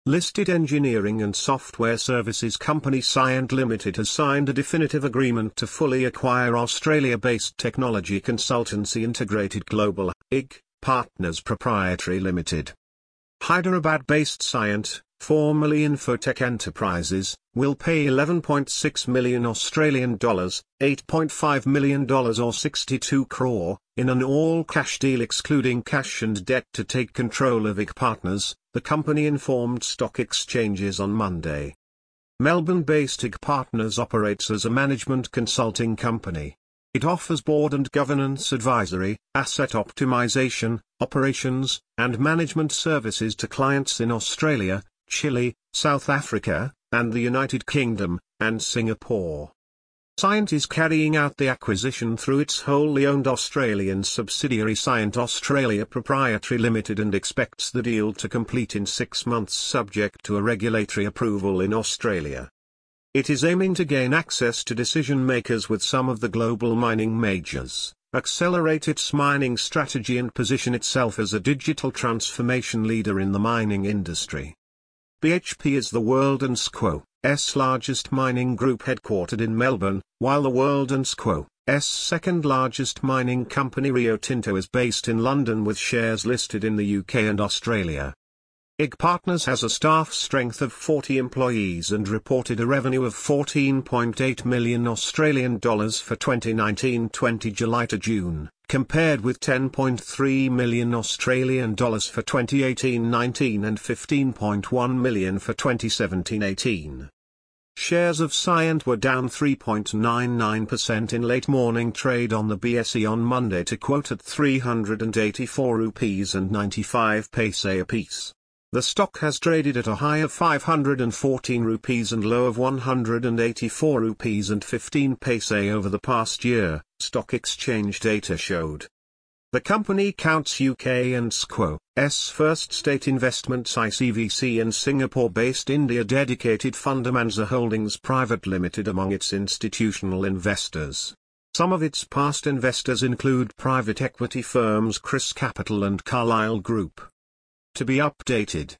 Listed engineering and software services company Cyient Limited has signed a definitive agreement to fully acquire Australia-based technology consultancy Integrated Global, IG, Partners Proprietary Limited. Hyderabad-based Cyient, formerly Infotech Enterprises, will pay $11.6 million Australian dollars, $8.5 million or 62 crore, in an all-cash deal excluding cash and debt to take control of IG Partners, the company informed stock exchanges on Monday. Melbourne-based IG Partners operates as a management consulting company. It offers board and governance advisory, asset optimization, operations, and management services to clients in Australia, Chile, South Africa, and the United Kingdom, and Singapore. Cyient is carrying out the acquisition through its wholly owned Australian subsidiary Cyient Australia Proprietary Limited and expects the deal to complete in 6 months subject to a regulatory approval in Australia. It is aiming to gain access to decision makers with some of the global mining majors, accelerate its mining strategy and position itself as a digital transformation leader in the mining industry. BHP is the World & Co.'s largest mining group headquartered in Melbourne, while the World & Co.'s second largest mining company Rio Tinto is based in London with shares listed in the UK and Australia. IG Partners has a staff strength of 40 employees and reported a revenue of $14.8 million Australian dollars for 2019-20 July to June, compared with $10.3 million Australian dollars for 2018-19 and $15.1 million for 2017-18. Shares of Cyient were down 3.99% in late morning trade on the BSE on Monday to quote at 384 rupees and 95 paise apiece. The stock has traded at a high of 514 rupees and low of 184 rupees and 15 paise over the past year, stock exchange data showed. The company counts UK and SCO.'s First State Investments ICVC and Singapore-based India-dedicated fund Amansa Holdings Private Limited among its institutional investors. Some of its past investors include private equity firms Chris Capital and Carlyle Group. To be updated,